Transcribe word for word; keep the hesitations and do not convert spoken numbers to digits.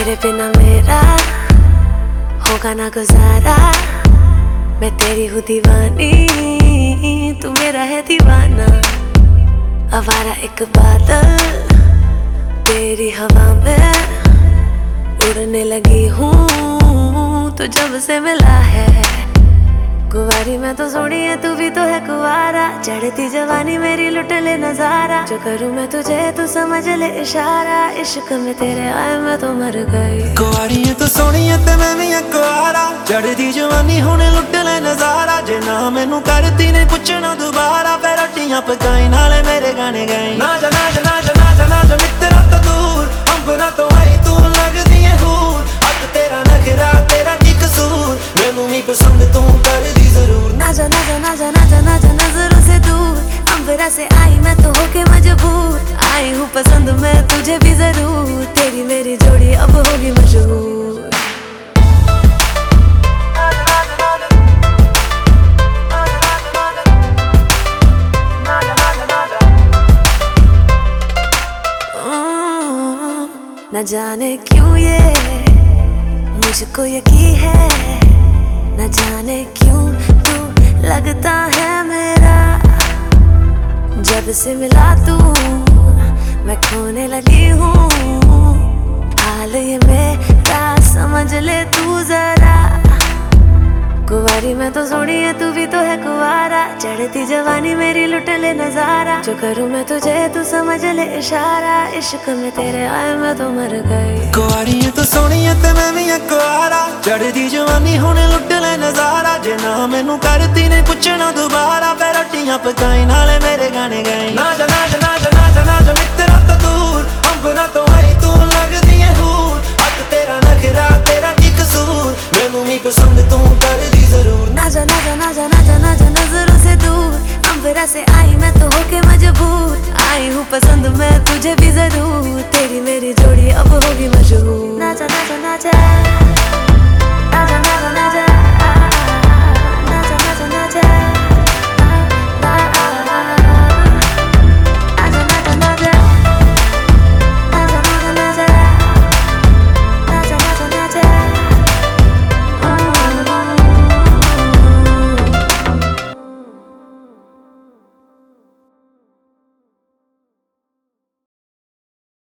तेरे बिना मेरा होगा ना गुजारा। मैं तेरी हूँ दीवानी, तू मेरा है दीवाना। आवारा एक बादल तेरी हवा में उड़ने लगी हूँ, तो जब से मिला है। कुंवारी मैं तो सोनी है, तू भी तो है कुंवारा। चढ़ती जवानी मेरी लुट ले नजारा। जो करूँ मैं तुझे तू समझ ले इशारा। इश्क में तेरे आए मैं तो मर गई। कुंवारी है तो सोनी है ते मैं भी है कुंवारा। चढ़ती जवानी होने लुट ले नजारा। जे ना मैनू करती ने पुछना दोबारा, फिर रोटियां पकाई नाले मेरे गाने गाई। ना जा ना जा ना जा ना जा ना जा मित्रा तो दूर, अंबरा तो आई तू लगदी है हूर। अब तेरा नखरा तेरा की कसूर, मैनू नहीं पसंद तू कर दी जरूर। ना जा ना जा ना जा ना जा ना जा नजरों से दूर, अंबरा से आई मैं तो होके मजबूर। आई हूँ पसंद मैं तुझे भी जरूर, तेरी मेरी जोड़ी अब होगी मशहूर। न जाने क्यों ये मुझको यकीन है, न जाने क्यों तू लगता है मेरा। जब से मिला तू मैं खोने लगी हूँ, हाल ये मेरा समझ ले तू जरा। कुंवारी मैं तो सोनी है, तू भी तो है कुंवारा। चढ़ती जवानी मेरी लुट ले नजारा। जो करूँ मैं तुझे तू समझ ले इशारा। इश्क में तेरे आए मैं तो मर गई। कुंवारी है तो सोनी है ते मैं भी है कुंवारा। चढ़ती जवानी होने लुट ले नजारा। जे ना मैनू करती ने पुछना दोबारा, फिर रोटियां पकाई नाले मेरे गाने गाई। ना जा ना जा ना जा ना जा ना जा मित्रा तो दूर, अंबरा तो आई तू लगदी है हूर। अब तेरा नखरा तेरा की कसूर, मैनू नहीं पसंद तू कर दी जरूर। ना जा ना जा ना जा ना जा ना जा नजरों से दूर, अंबरा से आई मैं तो होके मजबूर। आई हूँ पसंद मैं तुझे भी जरूर, तेरी मेरी जोड़ी अब होगी मशहूर। ना जा ना जा ना जा